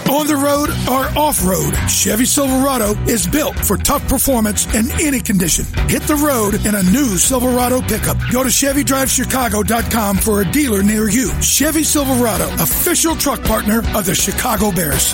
On the road or off-road, Chevy Silverado is built for tough performance in any condition. Hit the road in a new Silverado pickup. Go to ChevyDriveChicago.com for a dealer near you. Chevy Silverado, official truck partner of the Chicago Bears.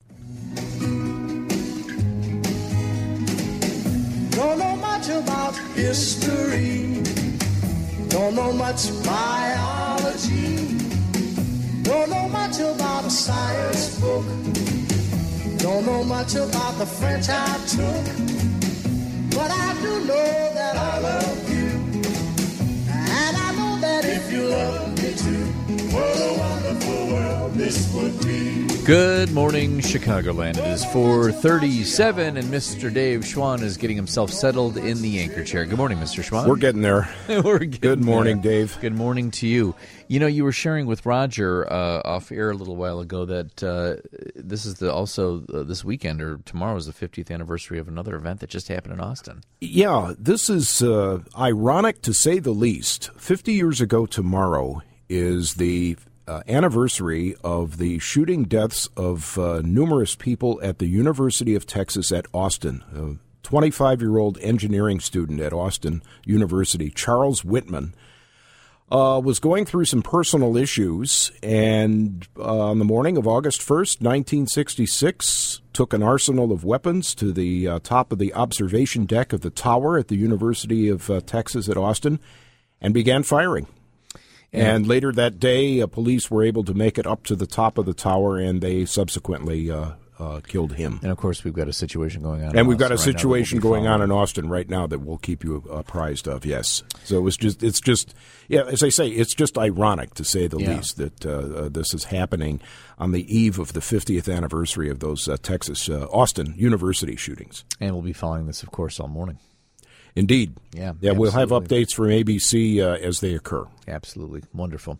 Don't know much about history. Don't know much biology. Don't know much about a science book. Don't know much about the French I took. But I do know that I love you. And I know that if you love me too, what a wonderful world this would be. Good morning, Chicagoland. It is 4:37, and Mr. Dave Schwann is getting himself settled in the anchor chair. Good morning, Mr. Schwann. We're getting there. Good morning, Dave. Good morning to you. You know, you were sharing with Roger off air a little while ago that this is this weekend or tomorrow is the 50th anniversary of another event that just happened in Austin. Yeah, this is ironic to say the least. 50 years ago tomorrow is the anniversary of the shooting deaths of numerous people at the University of Texas at Austin. A 25-year-old engineering student at Austin University, Charles Whitman, was going through some personal issues, and on the morning of August 1st, 1966, took an arsenal of weapons to the top of the observation deck of the tower at the University of Texas at Austin and began firing. And later that day, police were able to make it up to the top of the tower, and they subsequently killed him. And, of course, we've got a situation going on. And we've got a situation going on in Austin right now that we'll keep you apprised of, yes. So it's just, as I say, it's just ironic, to say the least, that this is happening on the eve of the 50th anniversary of those Texas Austin University shootings. And we'll be following this, of course, all morning. Indeed. Yeah, we'll have updates from ABC as they occur. Absolutely. Wonderful.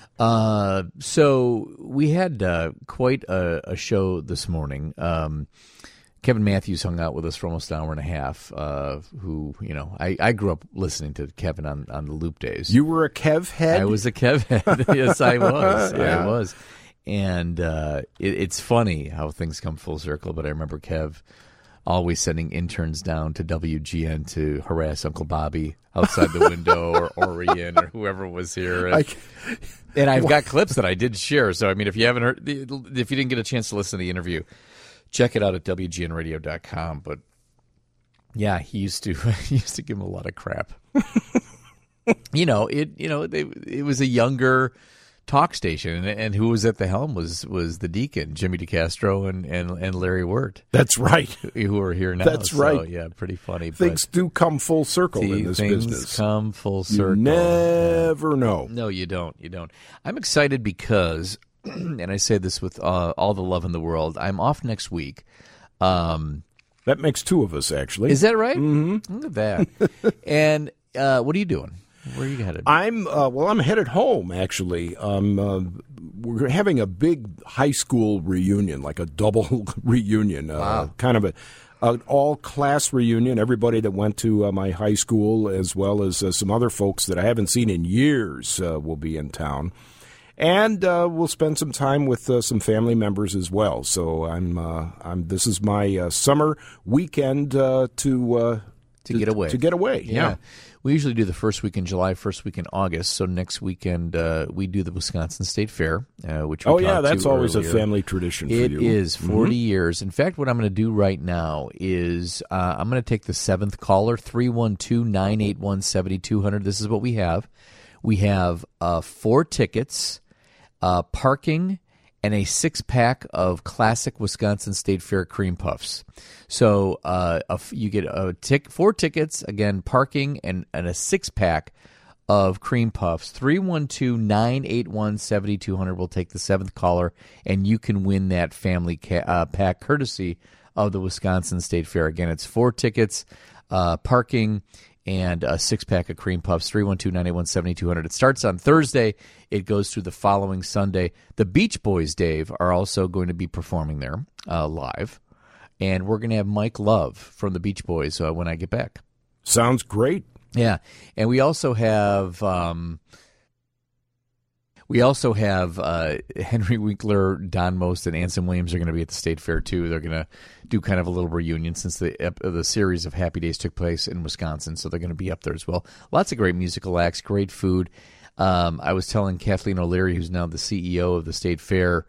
So we had quite a show this morning. Kevin Matthews hung out with us for almost an hour and a half, who, you know, I grew up listening to Kevin on the Loop days. You were a Kev head? I was a Kev head. Yes, I was. Yeah. I was. And it's funny how things come full circle, but I remember Kev always sending interns down to WGN to harass Uncle Bobby outside the window, or Orion, or whoever was here. And I've got clips that I did share. So, I mean, if you haven't heard, if you didn't get a chance to listen to the interview, check it out at WGNradio.com. But yeah, he used to give him a lot of crap. It was a younger talk station, and who was at the helm was the Deacon, Jimmy DeCastro, and Larry Wirt. That's right. Who are here now. That's right. So, yeah, pretty funny. Things do come full circle in this business. Things come full circle. You never know. No, you don't. I'm excited because, and I say this with all the love in the world, I'm off next week. That makes two of us, actually. Is that right? Mm-hmm. Look at that. And what are you doing? Where are you headed? I'm headed home, actually. We're having a big high school reunion, like a double reunion. Wow. Kind of an all-class reunion. Everybody that went to my high school, as well as some other folks that I haven't seen in years, will be in town. And we'll spend some time with some family members as well. So this is my summer weekend to get away. To get away, yeah. We usually do the first week in July, first week in August. So next weekend we do the Wisconsin State Fair, which we that's always earlier. a family tradition for you. you. It is 40 years. In fact, what I'm going to do right now is I'm going to take the seventh caller, 312-981-7200. This is what we have. We have 4 tickets, parking, and a 6-pack of classic Wisconsin State Fair cream puffs. So you get 4 tickets, again, parking, and a 6-pack of cream puffs. 312-981-7200 will take the 7th caller, and you can win that family pack courtesy of the Wisconsin State Fair. Again, it's 4 tickets, parking, and a 6-pack of cream puffs, 312-981-7200. It starts on Thursday. It goes through the following Sunday. The Beach Boys, Dave, are also going to be performing there live. And we're going to have Mike Love from the Beach Boys when I get back. Sounds great. Yeah. And we also have We also have Henry Winkler, Don Most, and Anson Williams are going to be at the State Fair, too. They're going to do kind of a little reunion since the series of Happy Days took place in Wisconsin, so they're going to be up there as well. Lots of great musical acts, great food. I was telling Kathleen O'Leary, who's now the CEO of the State Fair,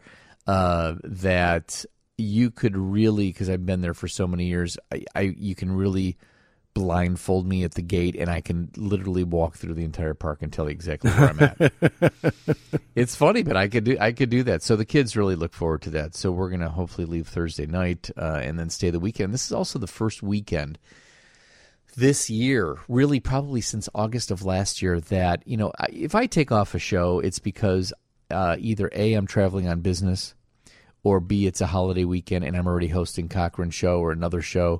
that you could really, because I've been there for so many years, you can really blindfold me at the gate, and I can literally walk through the entire park and tell you exactly where I'm at. It's funny, but I could do that. So the kids really look forward to that. So we're going to hopefully leave Thursday night and then stay the weekend. This is also the first weekend this year, really probably since August of last year, that, you know, if I take off a show, it's because either A, I'm traveling on business, or B, it's a holiday weekend and I'm already hosting Cochran's show or another show.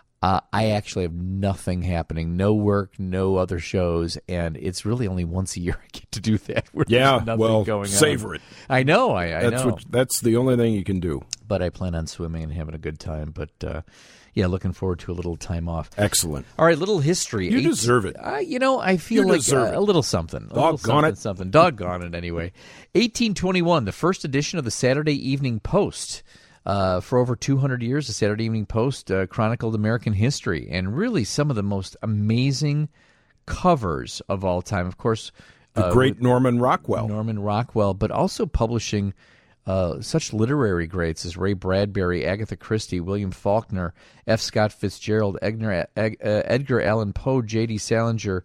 I actually have nothing happening, no work, no other shows, and it's really only once a year I get to do that. Yeah, well, savor it. I know, I know. That's the only thing you can do. But I plan on swimming and having a good time. But, yeah, looking forward to a little time off. Excellent. All right, little history. You deserve it. You know, I feel like a little something. Doggone it. Something. Doggone it, anyway. 1821, the first edition of the Saturday Evening Post. For over 200 years, the Saturday Evening Post chronicled American history and really some of the most amazing covers of all time. Of course, the great Norman Rockwell. But also publishing such literary greats as Ray Bradbury, Agatha Christie, William Faulkner, F. Scott Fitzgerald, Edgar Allan Poe, J.D. Salinger.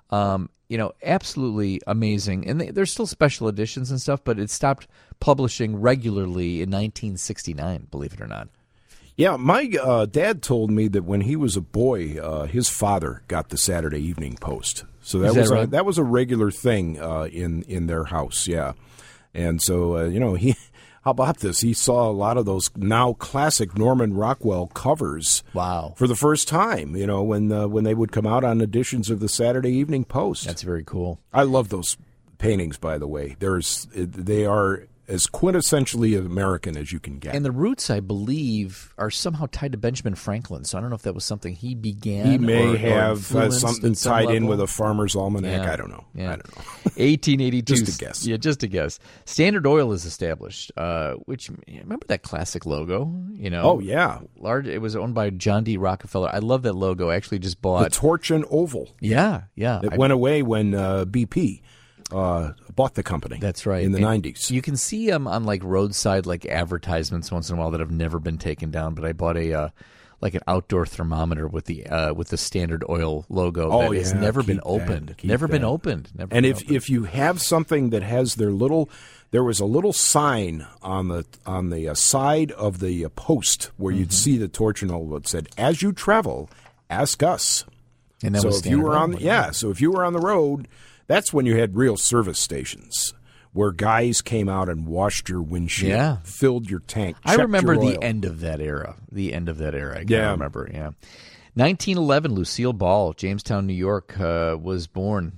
You know, absolutely amazing. And there's still special editions and stuff, but it stopped publishing regularly in 1969, believe it or not. Yeah, my dad told me that when he was a boy, his father got the Saturday Evening Post. So that was a regular thing in their house, yeah. And so, you know, how about this? He saw a lot of those now classic Norman Rockwell covers. Wow. For the first time, you know, when they would come out on editions of the Saturday Evening Post. That's very cool. I love those paintings, by the way. They are as quintessentially American as you can get. And the roots, I believe, are somehow tied to Benjamin Franklin. So I don't know if that was something he began. He may have something tied in with a farmer's almanac. Yeah. I don't know. Yeah. I don't know. 1882. Just a guess. Yeah, just a guess. Standard Oil is established, which, remember that classic logo? You know? Oh, yeah. It was owned by John D. Rockefeller. I love that logo. I actually just bought the torch and oval. Yeah, yeah. It went away when BP bought the company. That's right. In the 90s. You can see them on like roadside like advertisements once in a while that have never been taken down. But I bought an outdoor thermometer with the Standard Oil logo that has never been opened. Never been opened. If you have something that has there was a little sign on the side of the post where you'd see the torch and oil that said, "As you travel, ask us." And that was if you were if you were on the road. That's when you had real service stations where guys came out and washed your windshield, filled your tank. I remember the end of that era. I can remember, yeah. 1911, Lucille Ball, Jamestown, New York, was born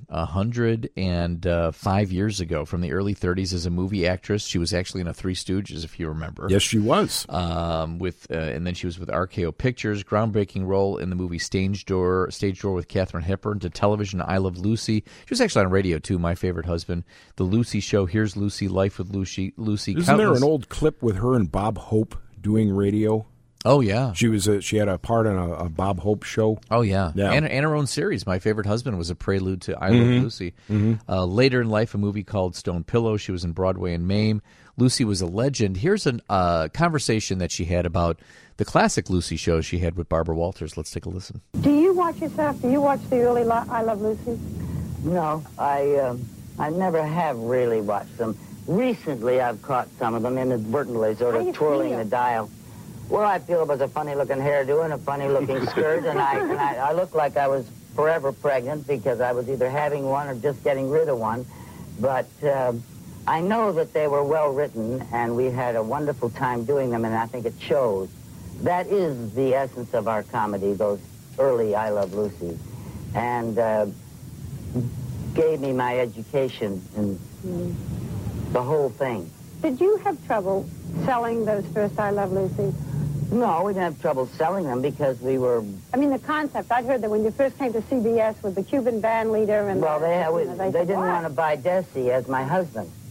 105 years ago. From the early 30s as a movie actress. She was actually in a Three Stooges, if you remember. Yes, she was. And then she was with RKO Pictures. Groundbreaking role in the movie Stage Door with Katharine Hepburn. To television, I Love Lucy. She was actually on radio, too, My Favorite Husband. The Lucy Show, Here's Lucy, Life with Lucy. Isn't there an old clip with her and Bob Hope doing radio? Oh, yeah. She had a part on a Bob Hope show. Oh, yeah. And her own series, My Favorite Husband, was a prelude to I Love Lucy. Mm-hmm. Later in life, a movie called Stone Pillow. She was in Broadway and Mame. Lucy was a legend. Here's a conversation that she had about the classic Lucy show she had with Barbara Walters. Let's take a listen. Do you watch yourself? Do you watch the early I Love Lucy? No, I never have really watched them. Recently, I've caught some of them inadvertently, sort of twirling the dial. Well, I feel it was a funny-looking hairdo and a funny-looking skirt, and I looked like I was forever pregnant because I was either having one or just getting rid of one. But I know that they were well-written, and we had a wonderful time doing them, and I think it shows. That is the essence of our comedy, those early I Love Lucy, and gave me my education in the whole thing. Did you have trouble selling those first I Love Lucy? No, we didn't have trouble selling them because we were... I mean, the concept. I'd heard that when you first came to CBS with the Cuban band leader and... Well, they didn't want to buy Desi as my husband.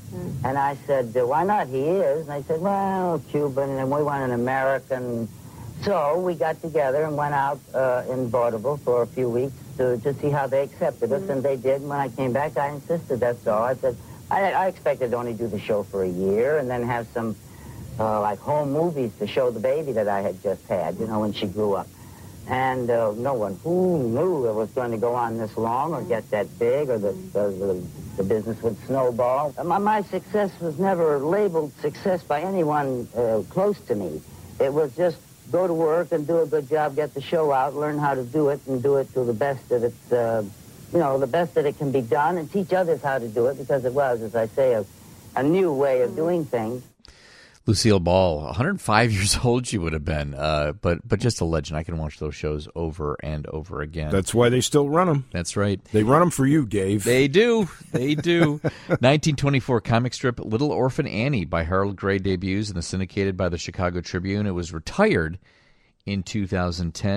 And I said, why not? He is. And I said, well, Cuban, and we want an American. So we got together and went out in vaudeville for a few weeks to see how they accepted us, and they did. And when I came back, I insisted, that's all. I said, I expected to only do the show for a year and then have some, like, home movies to show the baby that I had just had, when she grew up. And no one who knew it was going to go on this long or get that big or the business would snowball. My success was never labeled success by anyone close to me. It was just go to work and do a good job, get the show out, learn how to do it, and do it to the best that it's, the best that it can be done, and teach others how to do it, because it was, as I say, a new way of doing things. Lucille Ball, 105 years old she would have been, but just a legend. I can watch those shows over and over again. That's why they still run them. That's right. They run them for you, Dave. They do. They do. 1924 comic strip Little Orphan Annie by Harold Gray debuts and is syndicated by the Chicago Tribune. It was retired in 2010.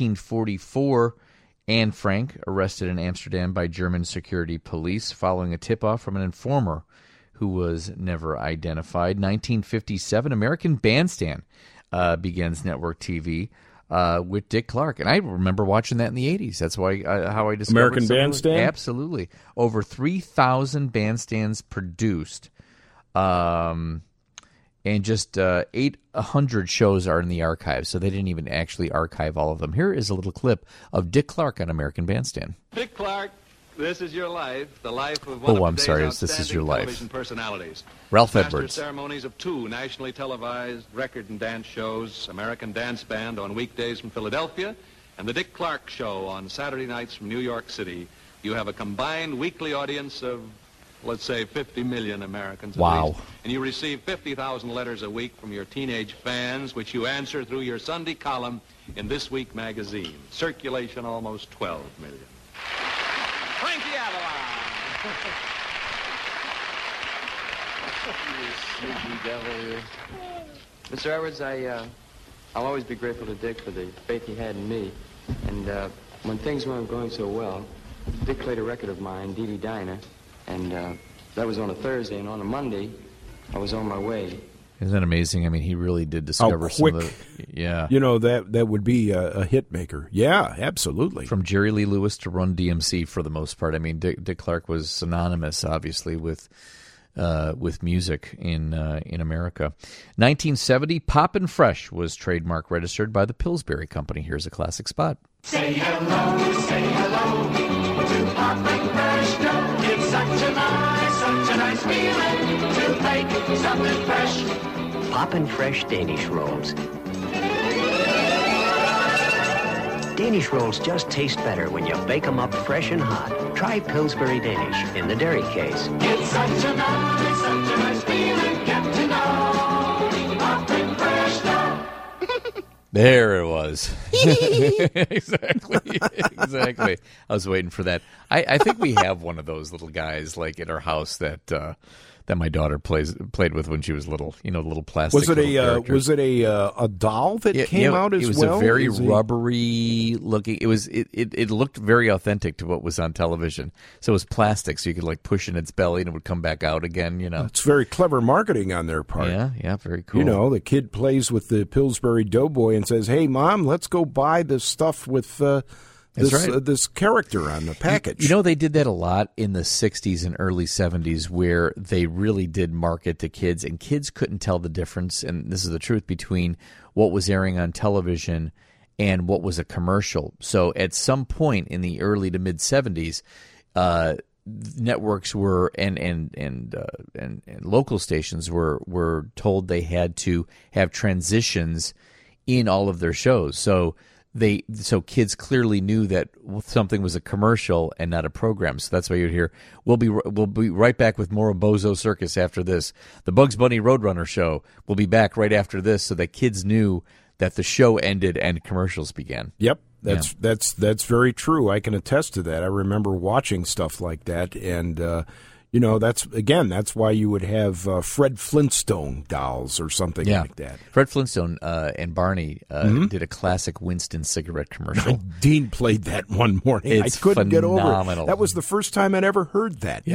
1944, Anne Frank arrested in Amsterdam by German security police following a tip-off from an informer who was never identified. 1957, American Bandstand begins network TV with Dick Clark. And I remember watching that in the 80s. That's why how I discovered American Bandstand? Absolutely. Over 3,000 bandstands produced. And just 800 shows are in the archive, so they didn't even actually archive all of them. Here is a little clip of Dick Clark on American Bandstand. Dick Clark. This is Your Life, the life of one of today's This Is Your Life. Television personalities. Ralph Master Edwards. ceremonies of 2 nationally televised record and dance shows, American Dance Band on weekdays from Philadelphia, and the Dick Clark Show on Saturday nights from New York City. You have a combined weekly audience of, let's say, 50 million Americans at Wow. least. And you receive 50,000 letters a week from your teenage fans, which you answer through your Sunday column in This Week magazine. Circulation almost 12 million. Frankie Avalon. You sneaky devil. Mr. Edwards, I'll always be grateful to Dick for the faith he had in me. And when things weren't going so well, Dick played a record of mine, Dee Dee Diner, and that was on a Thursday, and on a Monday, I was on my way. Isn't that amazing? I mean, he really did discover some of the... Yeah. That would be a hit maker. Yeah, absolutely. From Jerry Lee Lewis to Run DMC for the most part. I mean, Dick Clark was synonymous, obviously, with music in America. 1970, Poppin' Fresh was trademark registered by the Pillsbury Company. Here's a classic spot. Say hello to Poppin' Fresh. It's such a nice feeling to take something fresh. Poppin' Fresh Danish Rolls. Danish rolls just taste better when you bake them up fresh and hot. Try Pillsbury Danish in the dairy case. It's such a nice feeling, get to know Poppin' Fresh now. There it was. Exactly. I was waiting for that. I think we have one of those little guys like in our house that my daughter played with when she was little. You know, the little plastic. Was it a doll that came out as well? It was a very rubbery looking. It looked very authentic to what was on television. So it was plastic, so you could like push in its belly and it would come back out again. You know, it's very clever marketing on their part. Yeah, very cool. You know, the kid plays with the Pillsbury Doughboy and says, "Hey, Mom, let's go buy this stuff with." This character on the package. You know, they did that a lot in the 60s and early 70s where they really did market to kids, and kids couldn't tell the difference, and this is the truth, between what was airing on television and what was a commercial. So at some point in the early to mid-70s, networks were and local stations were told they had to have transitions in all of their shows. So kids clearly knew that something was a commercial and not a program. So that's why you'd hear, we'll be right back with more of Bozo Circus after this. The Bugs Bunny Roadrunner show will be back right after this, so that kids knew that the show ended and commercials began. Yep. That's very true. I can attest to that. I remember watching stuff like that, and you know, that's why you would have Fred Flintstone dolls or something like that. Fred Flintstone and Barney did a classic Winston cigarette commercial. Dean played that one morning. It's I couldn't phenomenal. get over it. That was the first time I'd ever heard that. Yeah.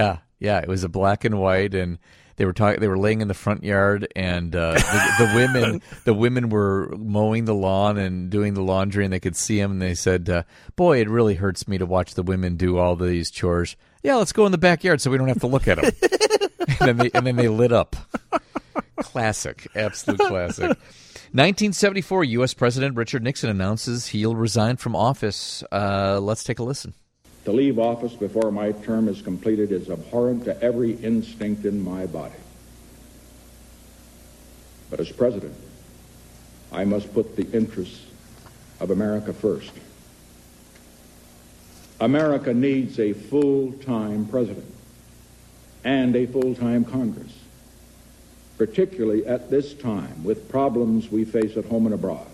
Yeah, it was a black and white, and they were laying in the front yard, and the women were mowing the lawn and doing the laundry, and they could see them, and they said, "Boy, it really hurts me to watch the women do all these chores. Yeah, let's go in the backyard so we don't have to look at them." and then they lit up. Classic, absolute classic. 1974, U.S. President Richard Nixon announces he'll resign from office. Let's take a listen. To leave office before my term is completed is abhorrent to every instinct in my body. But as president, I must put the interests of America first. America needs a full-time president and a full-time Congress, particularly at this time with problems we face at home and abroad.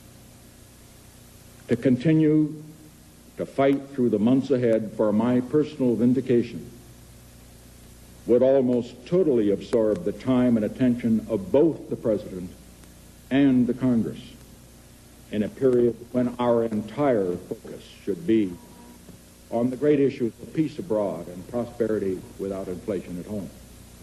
To continue to fight through the months ahead for my personal vindication would almost totally absorb the time and attention of both the President and the Congress in a period when our entire focus should be on the great issues of peace abroad and prosperity without inflation at home.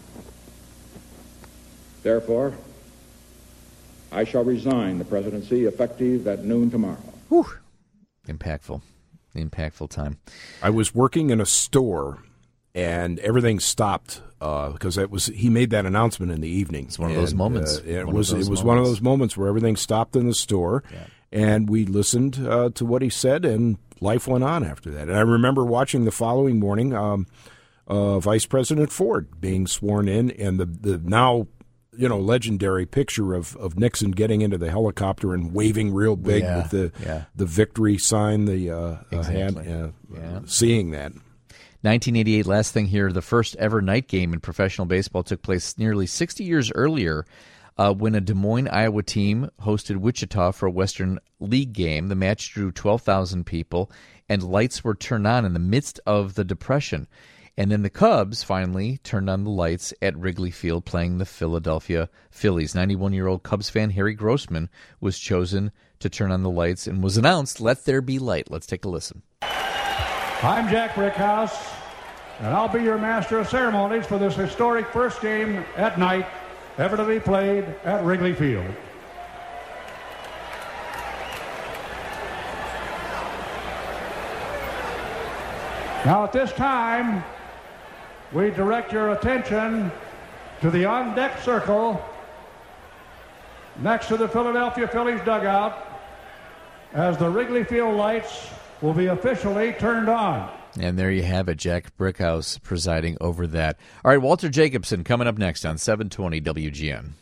Therefore, I shall resign the presidency effective at noon tomorrow. Whew. Impactful time. I was working in a store, and everything stopped because he made that announcement in the evening. It's one of those moments. It was one of those moments where everything stopped in the store, and we listened to what he said, and life went on after that. And I remember watching the following morning Vice President Ford being sworn in, and the now legendary picture of Nixon getting into the helicopter and waving real big with the victory sign, exactly. Seeing that. 1988, last thing here, the first ever night game in professional baseball took place nearly 60 years earlier when a Des Moines, Iowa team hosted Wichita for a Western League game. The match drew 12,000 people, and lights were turned on in the midst of the Depression. And then the Cubs finally turned on the lights at Wrigley Field playing the Philadelphia Phillies. 91-year-old Cubs fan Harry Grossman was chosen to turn on the lights and was announced, "Let there be light." Let's take a listen. I'm Jack Brickhouse, and I'll be your master of ceremonies for this historic first game at night ever to be played at Wrigley Field. Now at this time, we direct your attention to the on-deck circle next to the Philadelphia Phillies dugout as the Wrigley Field lights will be officially turned on. And there you have it, Jack Brickhouse presiding over that. All right, Walter Jacobson coming up next on 720 WGN.